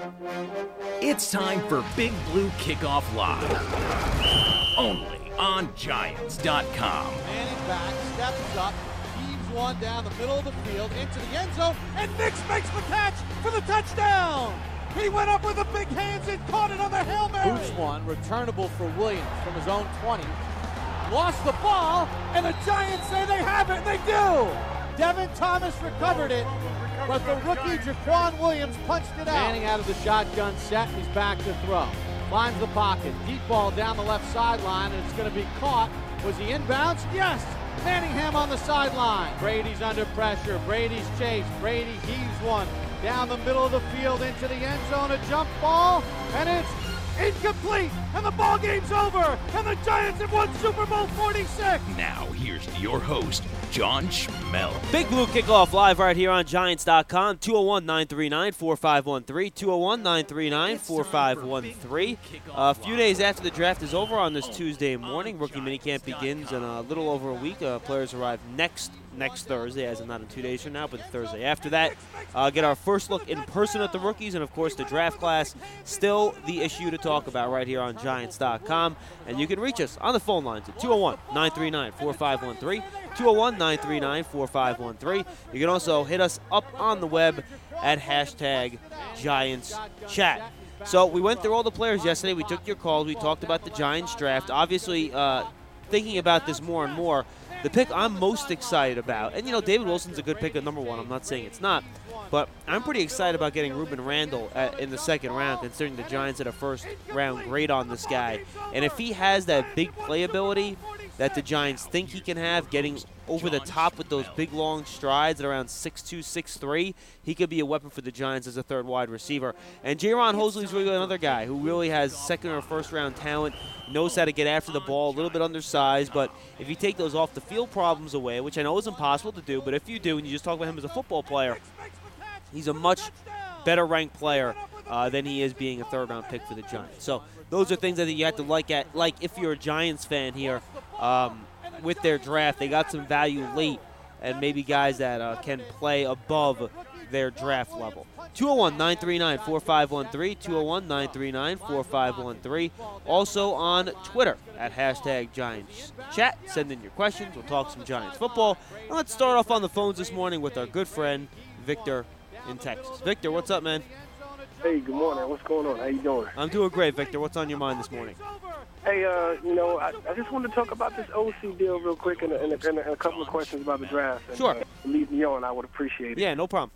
It's time for Big Blue Kickoff Live. Only on Giants.com. Manning back, steps up, heaves one down the middle of the field into the end zone, and Nix makes the catch for the touchdown. He went up with the big hands and caught it on the Hail Mary. Boots one, returnable for Williams from his own 20. Lost the ball, and the Giants say they have it, and they do. Devin Thomas recovered it, but the rookie Jaquan Williams punched it out. Manning out of the shotgun set, he's back to throw. Finds the pocket, deep ball down the left sideline, and it's going to be caught. Was he inbounds? Yes! Manningham on the sideline. Brady's under pressure. Brady's chased. Brady heaves one down the middle of the field into the end zone. A jump ball, and it's incomplete. And the ball game's over. And the Giants have won Super Bowl 46. Now, here's your host, John Schmel. Big Blue Kickoff Live right here on Giants.com. 201-939-4513. 201-939-4513. A few days after the draft is over on this Tuesday morning, rookie minicamp begins in a little over a week. Players arrive next Thursday, as in not in 2 days from now, but the Thursday after that. Get our first look in person at the rookies, and of course the draft class, still the issue to talk about right here on Giants.com. And you can reach us on the phone lines at 201-939-4513, 201-939-4513. You can also hit us up on the web at hashtag GiantsChat. So we went through all the players yesterday. We took your calls. We talked about the Giants draft. Obviously, thinking about this more and more, the pick I'm most excited about, and David Wilson's a good pick at number one. I'm not saying it's not, but I'm pretty excited about getting Ruben Randall in the second round, considering the Giants had a first round grade on this guy. And if he has that big playability that the Giants think he can have, getting over the top with those big long strides at around 6'2", 6'3", he could be a weapon for the Giants as a third wide receiver. And Jaron Hosley's really another guy who really has second or first round talent, knows how to get after the ball, a little bit undersized, but if you take those off the field problems away, which I know is impossible to do, but if you do and you just talk about him as a football player, he's a much better ranked player than he is being a third round pick for the Giants. So those are things that you have to like if you're a Giants fan here. With their draft, they got some value late, and maybe guys that can play above their draft level. 201-939-4513, 201-939-4513. Also on Twitter at hashtag GiantsChat. Send in your questions. We'll talk some Giants football. And let's start off on the phones this morning with our good friend Victor in Texas. Victor, what's up, man? Hey, good morning. What's going on? How you doing? I'm doing great, Victor. What's on your mind this morning? Hey, I just wanted to talk about this OC deal real quick and a couple of questions about the draft. And, sure. Leave me on. I would appreciate it. Yeah, no problem.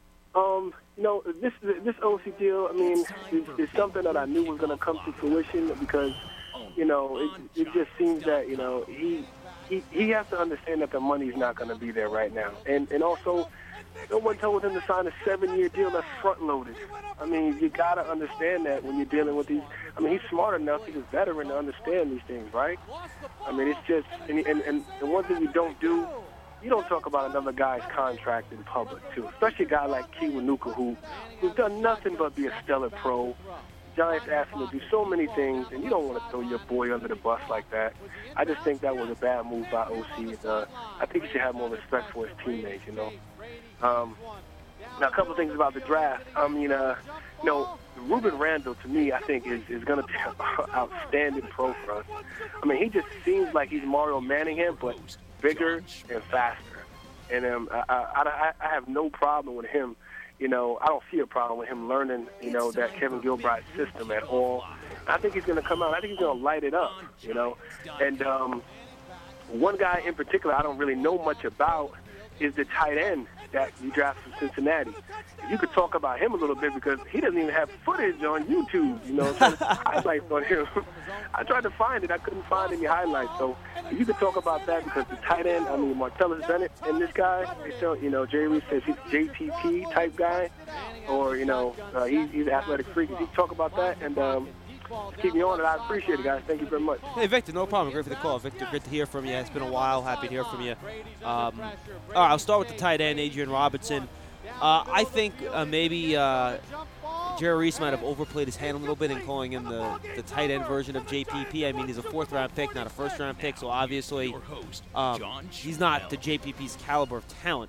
This OC deal, I mean, is something that I knew was going to come to fruition because, it just seems that, he has to understand that the money's not going to be there right now. And also, no one told him to sign a 7-year deal that's front-loaded. I mean, you got to understand that when you're dealing with these. I mean, he's smart enough, he's a veteran to understand these things, right? I mean, it's just, and the one thing you don't do, you don't talk about another guy's contract in public, too, especially a guy like Kiwanuka, who's done nothing but be a stellar pro. Giants asked him to do so many things, and you don't want to throw your boy under the bus like that. I just think that was a bad move by OC. I think he should have more respect for his teammates, Now, a couple of things about the draft. Ruben Randall, to me, I think is going to be an outstanding pro for us. I mean, he just seems like he's Mario Manningham, but bigger and faster. And I have no problem with him. I don't see a problem with him learning, that Kevin Gilbride system at all. I think he's going to come out. I think he's going to light it up, And one guy in particular I don't really know much about is the tight end that you drafted from Cincinnati. You could talk about him a little bit because he doesn't even have footage on YouTube, so highlights on him. I tried to find it. I couldn't find any highlights. So you could talk about that because the tight end, Martellus Bennett and this guy, Jerry Reese says he's a JPP type guy or, he's an athletic freak. You talk about that and keep me on, and I appreciate it, guys. Thank you very much. Hey, Victor, no problem. Great for the call. Victor, good to hear from you. It's been a while. Happy to hear from you. All right, I'll start with the tight end, Adrian Robertson. I think maybe Jerry Reese might have overplayed his hand a little bit in calling him the tight end version of JPP. I mean, he's a fourth-round pick, not a first-round pick, so obviously he's not the JPP's caliber of talent.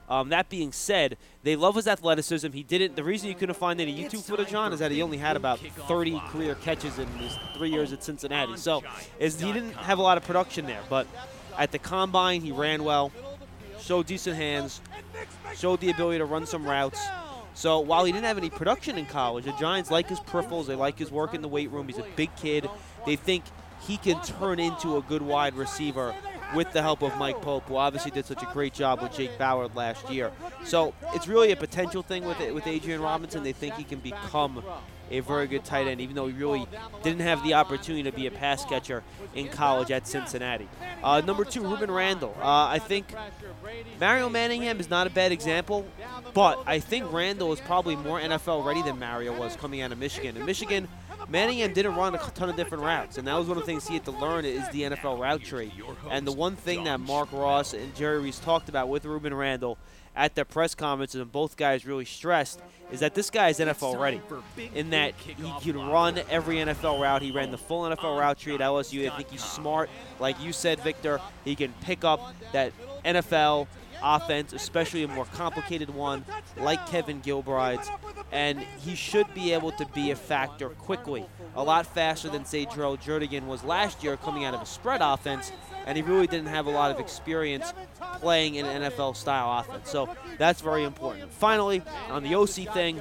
That being said, they love his athleticism. The reason you couldn't find any YouTube footage on is that he only had about 30 career catches in his 3 years at Cincinnati. So he didn't have a lot of production there. But at the combine, he ran well, showed decent hands, showed the ability to run some routes. So while he didn't have any production in college, the Giants like his peripherals. They like his work in the weight room. He's a big kid. They think he can turn into a good wide receiver with the help of Mike Pope, who obviously did such a great job with Jake Ballard last year. So it's really a potential thing with Adrian Robinson. They think he can become a very good tight end, even though he really didn't have the opportunity to be a pass catcher in college at Cincinnati. Number 2, Ruben Randall. I think Mario Manningham is not a bad example, but I think Randall is probably more NFL ready than Mario was coming out of Michigan. In Michigan, Manningham didn't run a ton of different routes, and that was one of the things he had to learn is the NFL route tree. And the one thing that Mark Ross and Jerry Reese talked about with Ruben Randall at their press conferences, and both guys really stressed, is that this guy is NFL ready, in that he can run every NFL route. He ran the full NFL route tree at LSU. I think he's smart. Like you said, Victor, he can pick up that NFL offense, especially a more complicated one like Kevin Gilbride's, and he should be able to be a factor quickly, a lot faster than, say, Darrell Jernigan was last year coming out of a spread offense, and he really didn't have a lot of experience playing in an NFL-style offense. So that's very important. Finally, on the OC thing,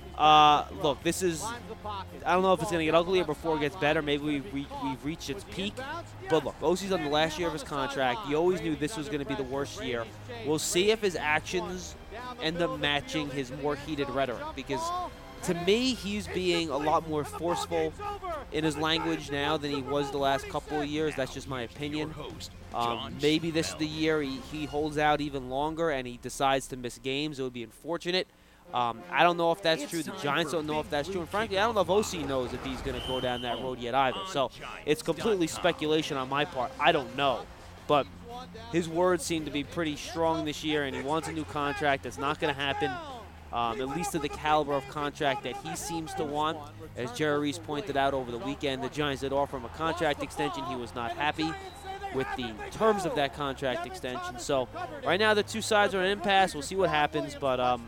look, this is, I don't know if it's going to get uglier before it gets better. Maybe we've reached its peak. But look, OC's on the last year of his contract. He always knew this was going to be the worst year. We'll see if his actions end up matching his more heated rhetoric, because to me, he's being a lot more forceful in his language now than he was the last couple of years. That's just my opinion. Maybe this is the year he holds out even longer and he decides to miss games. It would be unfortunate. I don't know if that's true. The Giants don't know if that's true. And frankly, I don't know if OC knows if he's going to go down that road yet either. So it's completely speculation on my part. I don't know. But his words seem to be pretty strong this year, and he wants a new contract. That's not going to happen, at least to the caliber of contract that he seems to want. As Jerry Reese pointed out over the weekend, the Giants did offer him a contract extension. He was not happy with the terms of that contract extension. So right now the two sides are in an impasse. We'll see what happens. But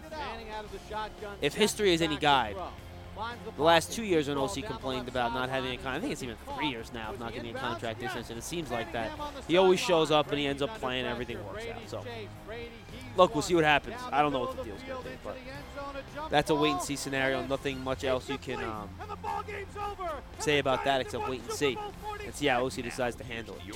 if history is any guide, the last 2 years when OC complained about not having a contract, I think it's even 3 years now of not getting a contract extension. It seems like that. He always shows up and he ends up playing. Everything works out. So look, we'll see what happens. I don't know what the deal's going to be, but that's a wait-and-see scenario. Nothing much else you can say about that except wait and see. And see how OC decides to handle it.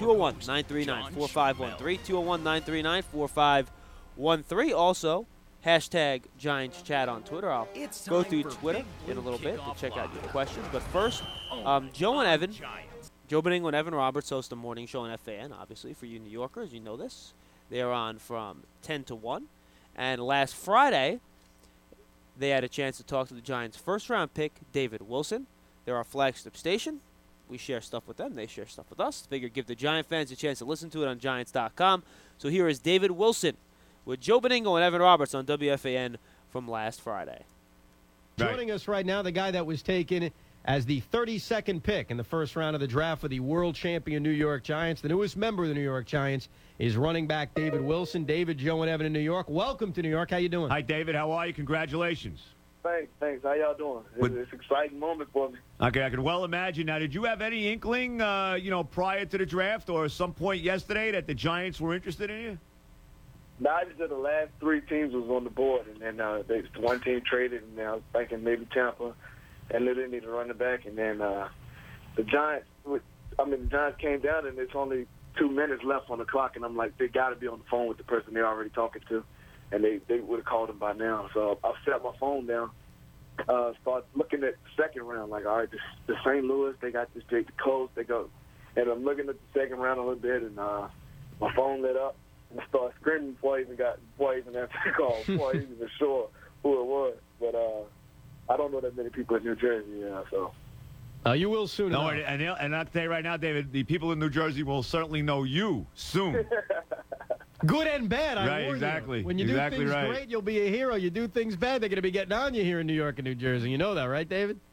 201-939-4513. 201-939-4513. Also, hashtag Giants Chat on Twitter. I'll go through Twitter in a little bit to check out your questions. But first, Joe and Evan, Joe Benigno and Evan Roberts host a morning show on FAN, obviously, for you New Yorkers. You know this. They're on from 10 to 1. And last Friday, they had a chance to talk to the Giants' first-round pick, David Wilson. They're our flagship station. We share stuff with them. They share stuff with us. Figure give the Giant fans a chance to listen to it on Giants.com. So here is David Wilson with Joe Benigno and Evan Roberts on WFAN from last Friday. Joining us right now, the guy that was taken as the 32nd pick in the first round of the draft for the world champion New York Giants. The newest member of the New York Giants is running back David Wilson. David, Joe, and Evan in New York. Welcome to New York. How you doing? Hi, David. How are you? Congratulations. Thanks. How y'all doing? It's an exciting moment for me. Okay, I can well imagine. Now, did you have any inkling, prior to the draft or some point yesterday that the Giants were interested in you? Neither of the last three teams was on the board, and then one team traded, and I was thinking maybe Tampa, and literally need a running back, and then the Giants came down, and it's only 2 minutes left on the clock, and I'm like, they got to be on the phone with the person they're already talking to, and they would have called them by now. So I set my phone down, start looking at the second round, like, all right, the St. Louis, they got this pick, the Colts, they go, and I'm looking at the second round a little bit, and my phone lit up, and I started screaming before I even answered the call, before I even was sure who it was. But I don't know that many people in New Jersey, so. You will soon. No, and I'll tell you right now, David, the people in New Jersey will certainly know you soon. Good and bad, I right, warn exactly. you. When you do things great, you'll be a hero. You do things bad, they're going to be getting on you here in New York and New Jersey. You know that, right, David? Yeah,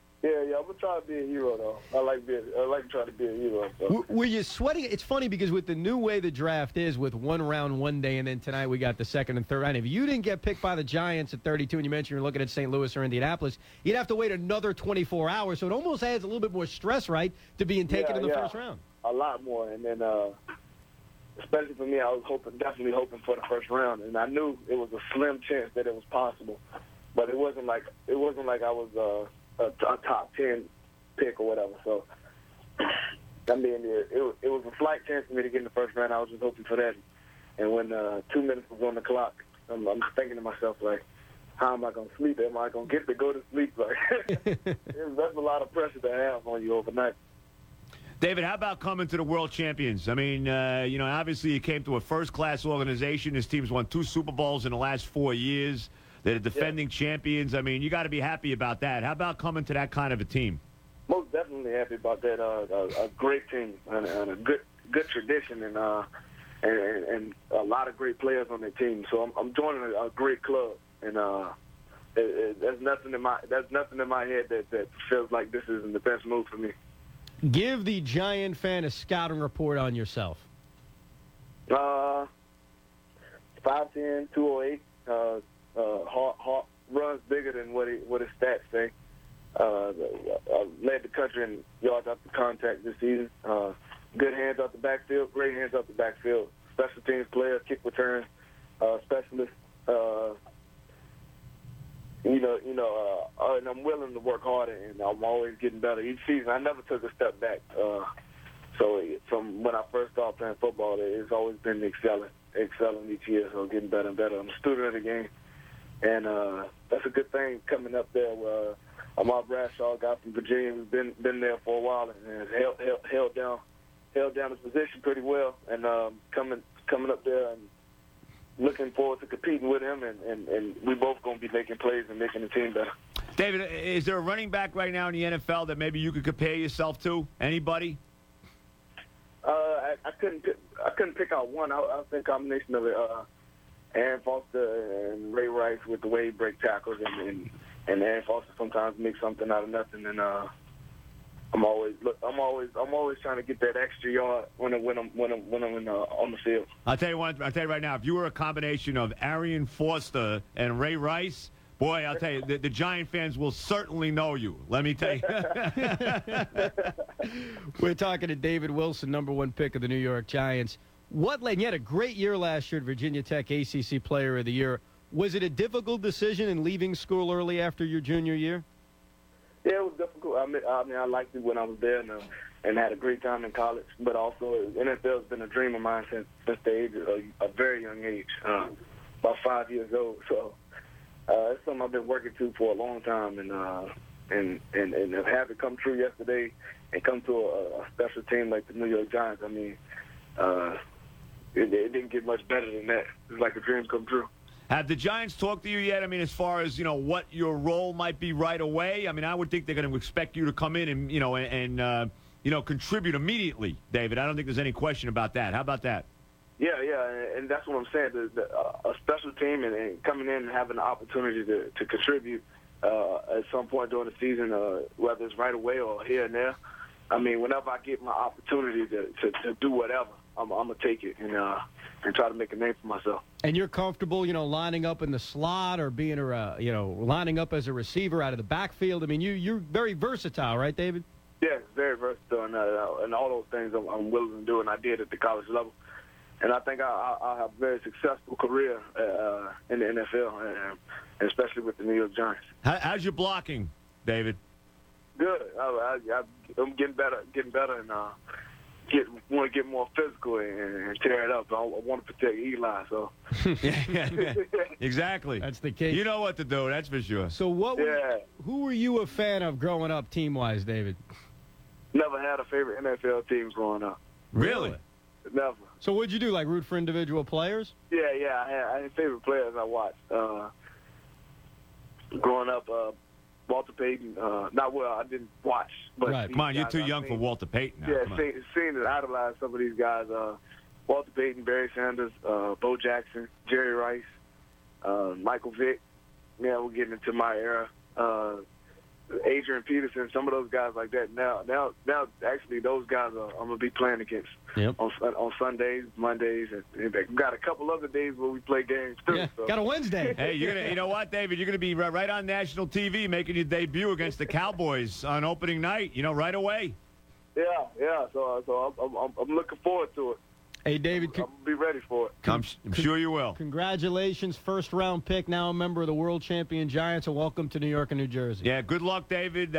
yeah, I'm gonna try to be a hero though. I like trying to be a hero. So. Were you sweating? It's funny because with the new way the draft is, with one round one day, and then tonight we got the second and third round. If you didn't get picked by the Giants at 32, and you mentioned you're looking at St. Louis or Indianapolis, you'd have to wait another 24 hours. So it almost adds a little bit more stress, right, to being taken in the first round. A lot more, and then especially for me, I was definitely hoping for the first round, and I knew it was a slim chance that it was possible, but it wasn't like I was a top 10 pick or whatever. So, I mean, it was a slight chance for me to get in the first round. I was just hoping for that. And when 2 minutes was on the clock, I'm thinking to myself, like, how am I going to sleep? Am I going to get to go to sleep? Like, that's a lot of pressure to have on you overnight. David, how about coming to the World Champions? I mean, obviously you came to a first-class organization. This team's won 2 Super Bowls in the last 4 years. They're the defending champions. I mean, you got to be happy about that. How about coming to that kind of a team? Most definitely happy about that. A great team and a good tradition and a lot of great players on that team. So I'm joining a great club, and there's nothing in my head that feels like this isn't the best move for me. Give the Giant fan a scouting report on yourself. 5'10", 208. Heart runs bigger than what his stats say. Led the country in yards after contact this season. Good hands out the backfield, great hands out the backfield. Special teams player, kick return specialist. And I'm willing to work harder, and I'm always getting better each season. I never took a step back. So from when I first started playing football, it's always been excelling each year. So getting better and better. I'm a student of the game. And that's a good thing coming up there. Ahmad Bradshaw, a guy from Virginia, who's been there for a while and has held down his position pretty well. And coming up there and looking forward to competing with him. And we both going to be making plays and making the team better. David, is there a running back right now in the NFL that maybe you could compare yourself to? Anybody? I couldn't pick out one. I think a combination of it. Aaron Foster and Ray Rice with the way he break tackles, and Aaron Foster sometimes makes something out of nothing. And I'm always trying to get that extra yard when I'm on the field. I'll tell you right now, if you were a combination of Arian Foster and Ray Rice, boy, I'll tell you, the Giant fans will certainly know you. Let me tell you. We're talking to David Wilson, number 1 pick of the New York Giants. You had a great year last year at Virginia Tech, ACC Player of the Year. Was it a difficult decision in leaving school early after your junior year? Yeah, it was difficult. I mean, I liked it when I was there and had a great time in college. But also, NFL has been a dream of mine since the age of a very young age, about 5 years old. So it's something I've been working to for a long time, and have it come true yesterday and come to a special team like the New York Giants. I mean, it didn't get much better than that. It's like a dream come true. Have the Giants talked to you yet? I mean, as far as, what your role might be right away? I mean, I would think they're going to expect you to come in and contribute immediately, David. I don't think there's any question about that. How about that? Yeah, and that's what I'm saying. A special team and coming in and having the opportunity to contribute at some point during the season, whether it's right away or here and there. I mean, whenever I get my opportunity to do whatever, I'm going to take it and try to make a name for myself. And you're comfortable, lining up in the slot or being lining up as a receiver out of the backfield. I mean, you're very versatile, right, David? Yeah, very versatile, and all those things I'm willing to do, and I did at the college level. And I think I'll have a very successful career in the NFL, and especially with the New York Giants. How's your blocking, David? Good. I'm getting better, and want to get more physical and tear it up. I want to protect Eli, so. Yeah. Exactly. That's the case. You know what to do, that's for sure. So who were you a fan of growing up team-wise, David? Never had a favorite NFL team growing up. Really? Never. So what'd you do, like root for individual players? Yeah, I had favorite players I watched. Growing up, Walter Payton. I didn't watch. But right. Come on, you're too young for Walter Payton now. Yeah, seen and idolized some of these guys. Walter Payton, Barry Sanders, Bo Jackson, Jerry Rice, Michael Vick. Yeah, we're getting into my era. Adrian Peterson, some of those guys like that. Now, actually, those guys I'm gonna be playing against on Sundays, Mondays, and we've got a couple other days where we play games too. Yeah, so. got a Wednesday. Hey, you know what, David? You're gonna be right on national TV making your debut against the Cowboys on opening night. Right away. Yeah. So I'm looking forward to it. Hey, David. I'm gonna be ready for it. I'm sure you will. Congratulations, first-round pick, now a member of the world champion Giants, and welcome to New York and New Jersey. Yeah, good luck, David.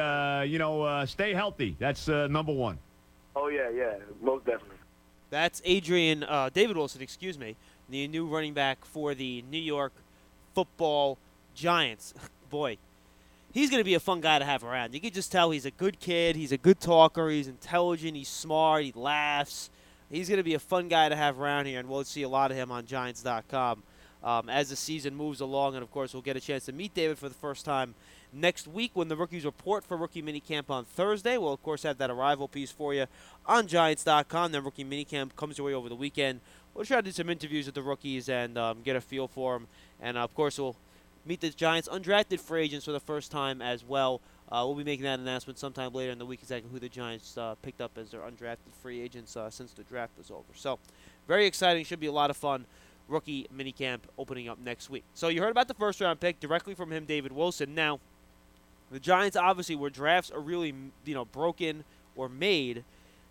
Stay healthy. That's number one. Oh, yeah, most definitely. That's David Wilson, the new running back for the New York Football Giants. Boy, he's going to be a fun guy to have around. You can just tell he's a good kid. He's a good talker. He's intelligent. He's smart. He laughs. He's going to be a fun guy to have around here, and we'll see a lot of him on Giants.com as the season moves along. And, of course, we'll get a chance to meet David for the first time next week when the rookies report for rookie minicamp on Thursday. We'll, of course, have that arrival piece for you on Giants.com. Then rookie minicamp comes your way over the weekend. We'll try to do some interviews with the rookies and get a feel for them. And, of course, we'll meet the Giants' undrafted free agents for the first time as well. We'll be making that announcement sometime later in the week, exactly who the Giants picked up as their undrafted free agents since the draft was over. So, very exciting. Should be a lot of fun. Rookie minicamp opening up next week. So, you heard about the first-round pick directly from him, David Wilson. Now, the Giants, obviously, where drafts are really, broken or made,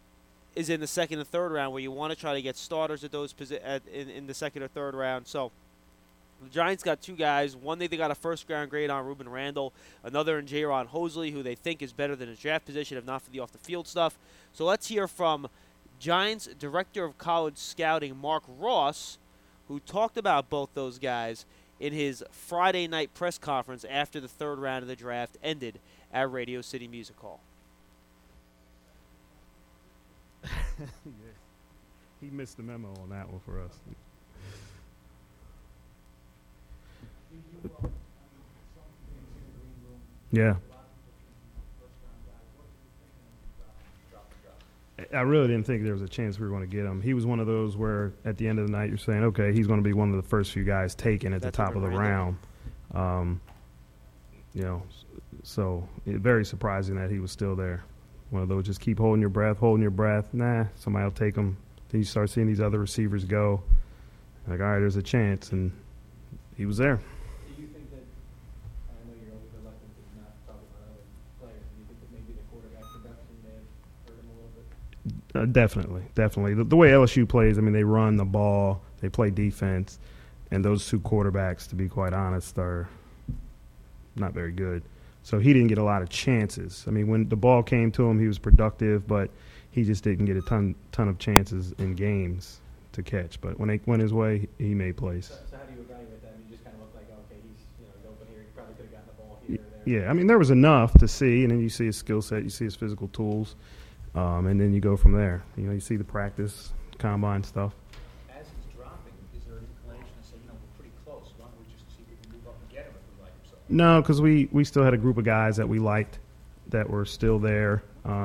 is in the second and third round, where you want to try to get starters at those in the second or third round. So, the Giants got two guys. One, they got a first-round grade on Ruben Randall. Another in Jaron Hosley, who they think is better than his draft position, if not for the off-the-field stuff. So let's hear from Giants Director of College Scouting, Mark Ross, who talked about both those guys in his Friday night press conference after the third round of the draft ended at Radio City Music Hall. He missed the memo on that one for us. Yeah. I really didn't think there was a chance we were going to get him. He was one of those where at the end of the night you're saying, okay, he's going to be one of the first few guys taken at the top of the round. So very surprising that he was still there. One of those just keep holding your breath. Nah, somebody will take him. Then you start seeing these other receivers go. Like, all right, there's a chance, and he was there. Do you think that, I know you're always reluctant to not talk about other players, do you think that maybe the quarterback production may have hurt him a little bit? Definitely. The way LSU plays, they run the ball, they play defense, and those two quarterbacks, to be quite honest, are not very good. So he didn't get a lot of chances. When the ball came to him, he was productive, but he just didn't get a ton of chances in games to catch. But when they went his way, he made plays. So how do you evaluate that? You just kind of look like, okay, he's open here. He probably could have gotten the ball here or there. Yeah, there was enough to see, and then you see his skill set, you see his physical tools, and then you go from there. You see the practice, combine stuff. As he's dropping, is there an inclination to say, we're pretty close. Why don't we just see if we can move up and get him if we like him so? No, because we still had a group of guys that we liked that were still there.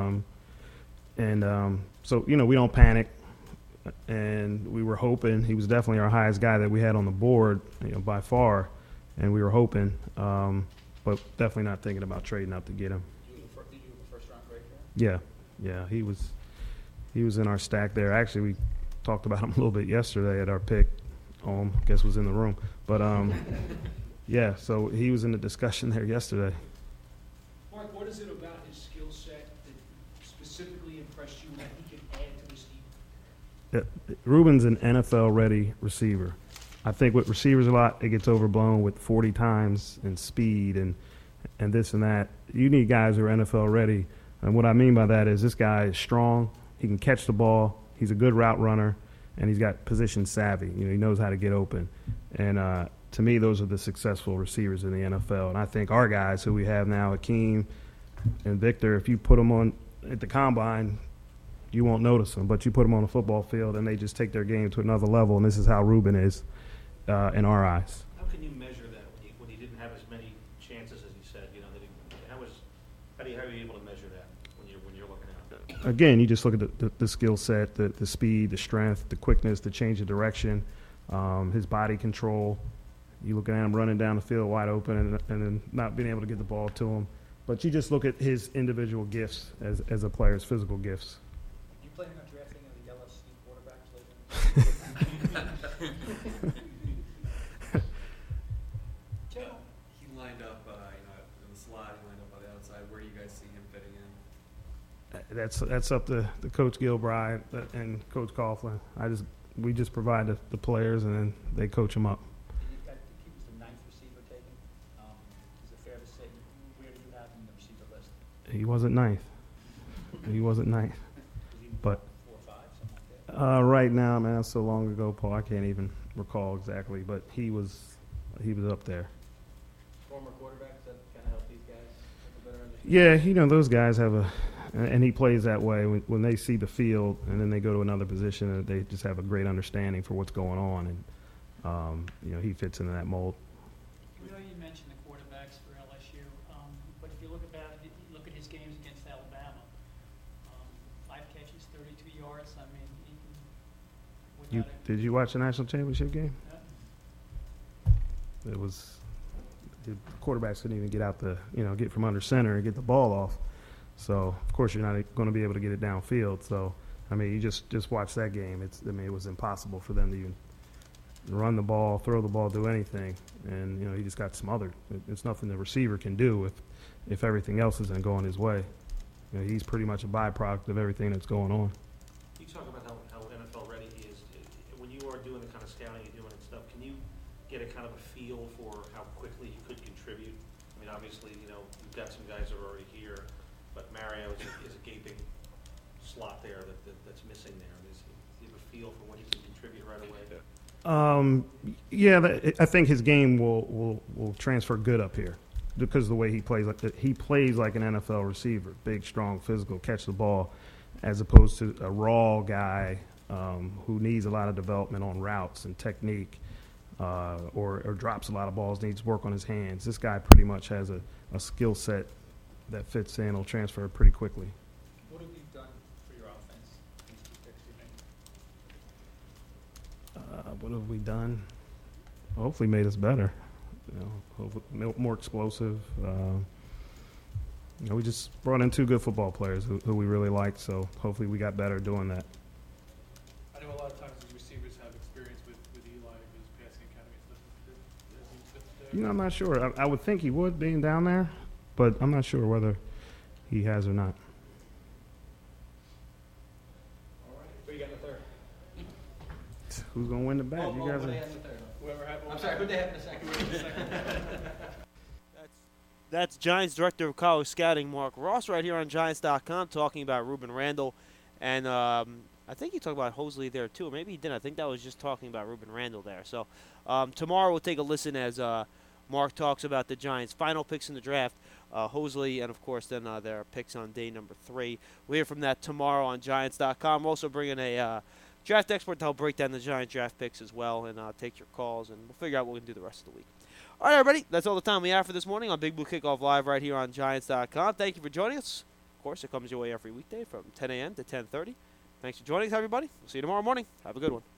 So, we don't panic. And we were hoping he was definitely our highest guy that we had on the board, by far. And we were hoping, but definitely not thinking about trading up to get him. Did you have a first-round grade for him? Yeah. He was in our stack there. Actually, we talked about him a little bit yesterday at our pick. I guess was in the room. But, yeah, so he was in the discussion there yesterday. Mark, what is it about his skill set that specifically impressed you that he can add to this team? Ruben's an NFL-ready receiver. I think with receivers a lot, it gets overblown with 40 times and speed and this and that. You need guys who are NFL-ready. And what I mean by that is this guy is strong. He can catch the ball. He's a good route runner, and he's got position savvy. He knows how to get open. And to me, those are the successful receivers in the NFL. And I think our guys who we have now, Akeem and Victor, if you put them on at the combine, you won't notice them. But you put them on a football field, and they just take their game to another level. And this is how Ruben is in our eyes. How can you measure that when he didn't have as many chances as you said? How are you able to measure that when you're looking at it? Again, you just look at the skill set, the speed, the strength, the quickness, the change of direction, his body control. You look at him running down the field wide open and then not being able to get the ball to him. But you just look at his individual gifts as a player's physical gifts. You planning on drafting any LSU quarterbacks later? Joe. He lined up, in the slot. He lined up on the outside. Where do you guys see him fitting in? That's up to Coach Gilbride and Coach Coughlin. We just provide the players, and then they coach them up. I think he was the 9th receiver taken. Is it fair to say, where do you have him in the receiver list? He wasn't ninth. But 4 or 5, something like that? right now, man, that's so long ago, Paul, I can't even recall exactly. But he was up there. Former quarterbacks that kind of help these guys have a better understanding. Yeah, those guys have and he plays that way when they see the field and then they go to another position, they just have a great understanding for what's going on, and he fits into that mold. You mentioned the quarterbacks for LSU, but if you look at his games against Alabama, 5 catches, 32 yards. I mean, Did you watch the national championship game? Yeah. It was the quarterbacks couldn't even get from under center and get the ball off. So of course you're not going to be able to get it downfield. So I mean, you just watch that game. It was impossible for them to even run the ball, throw the ball, do anything. And he just got smothered. It's nothing the receiver can do if everything else isn't going his way. He's pretty much a byproduct of everything that's going on. You talk about how NFL ready he is. When you are doing the kind of scouting you're doing and stuff, can you get a kind of a feel for how quickly he could contribute? I mean, obviously, you've got some guys that are already here, but Mario is a gaping slot there that's missing there. Do you have a feel for when he can contribute right away? I think his game will transfer good up here because of the way he plays. He plays like an NFL receiver, big, strong, physical, catch the ball, as opposed to a raw guy who needs a lot of development on routes and technique, or drops a lot of balls, needs work on his hands. This guy pretty much has a skill set that fits in, will transfer pretty quickly. What have you done for your offense, these 2 picks, do you think? What have we done? Hopefully made us better. Hopefully more explosive. We just brought in 2 good football players who we really liked, so hopefully we got better doing that. I know a lot of times these receivers have experience with Eli and his passing academy stuff. I'm not sure. I would think he would, being down there, but I'm not sure whether he has or not. All right. Who you got in the third? Who's going to win the bet? You guys who are. they have in the third? I'm sorry, who they have in the second? That's Giants Director of College Scouting, Mark Ross, right here on Giants.com, talking about Rueben Randle. And I think he talked about Hosley there, too. Maybe he didn't. I think that was just talking about Rueben Randle there. So tomorrow we'll take a listen as Mark talks about the Giants' final picks in the draft, Hosley, and, of course, then their picks on day number 3. We'll hear from that tomorrow on Giants.com. We're also bringing a draft expert to help break down the Giant draft picks as well and take your calls, and we'll figure out what we can do the rest of the week. All right, everybody, that's all the time we have for this morning on Big Blue Kickoff Live right here on Giants.com. Thank you for joining us. Of course, it comes your way every weekday from 10 a.m. to 10:30. Thanks for joining us, everybody. We'll see you tomorrow morning. Have a good one.